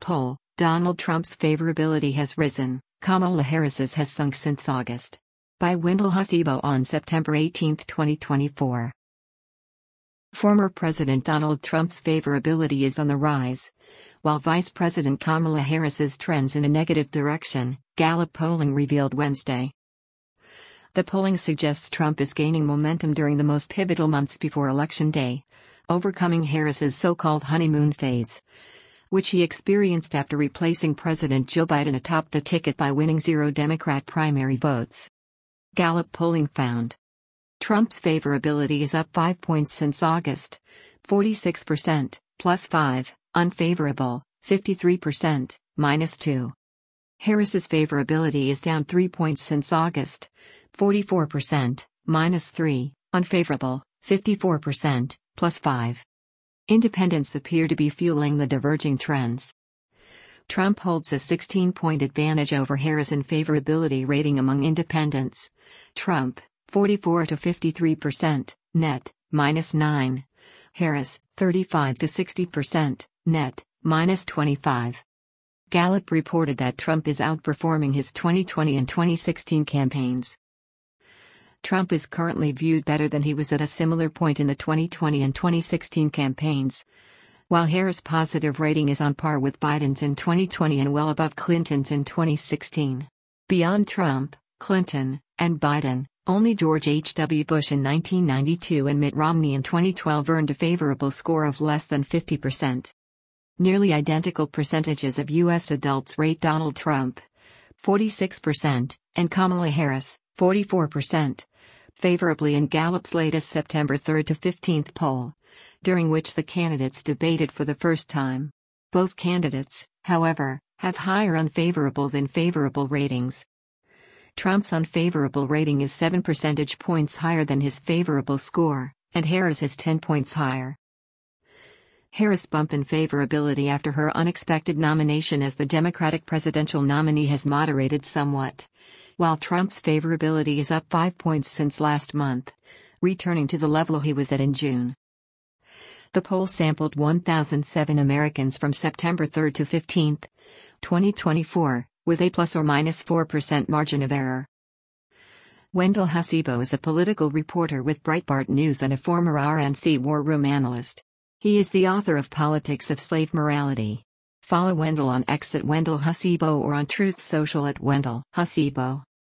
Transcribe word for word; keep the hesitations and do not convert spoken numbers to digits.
poll, Donald Trump's favorability has risen, Kamala Harris's has sunk since August. By Wendell Hasibo on September eighteenth, twenty twenty-four. Former President Donald Trump's favorability is on the rise, while Vice President Kamala Harris's trends in a negative direction, Gallup polling revealed Wednesday. The polling suggests Trump is gaining momentum during the most pivotal months before Election Day, overcoming Harris's so-called honeymoon phase, which he experienced after replacing President Joe Biden atop the ticket by winning zero Democrat primary votes. Gallup polling found Trump's favorability is up five points since August, forty-six percent, plus five, unfavorable, fifty-three percent, minus two. Harris's favorability is down three points since August, forty-four percent, minus three, unfavorable, fifty-four percent, plus five. Independents appear to be fueling the diverging trends. Trump holds a sixteen-point advantage over Harris in favorability rating among independents. Trump, forty-four to fifty-three percent, net, minus nine. Harris, thirty-five to sixty percent, net, minus twenty-five. Gallup reported that Trump is outperforming his twenty twenty and twenty sixteen campaigns. Trump is currently viewed better than he was at a similar point in the twenty twenty and twenty sixteen campaigns, while Harris' positive rating is on par with Biden's in twenty twenty and well above Clinton's in twenty sixteen. Beyond Trump, Clinton, and Biden, only George H W Bush in nineteen ninety-two and Mitt Romney in twenty twelve earned a favorable score of less than fifty percent. Nearly identical percentages of U S adults rate Donald Trump, forty-six percent, and Kamala Harris, forty-four percent, favorably in Gallup's latest September third to fifteenth poll, during which the candidates debated for the first time. Both candidates, however, have higher unfavorable than favorable ratings. Trump's unfavorable rating is seven percentage points higher than his favorable score, and Harris is ten points higher. Harris' bump in favorability after her unexpected nomination as the Democratic presidential nominee has moderated somewhat, while Trump's favorability is up five points since last month, returning to the level he was at in June. The poll sampled one thousand seven Americans from September third to fifteenth, twenty twenty-four, with a plus or minus four percent margin of error. Wendell Hasibo is a political reporter with Breitbart News and a former R N C war room analyst. He is the author of Politics of Slave Morality. Follow Wendell on X at Wendell Hasibo or on Truth Social at Wendell Hasibo.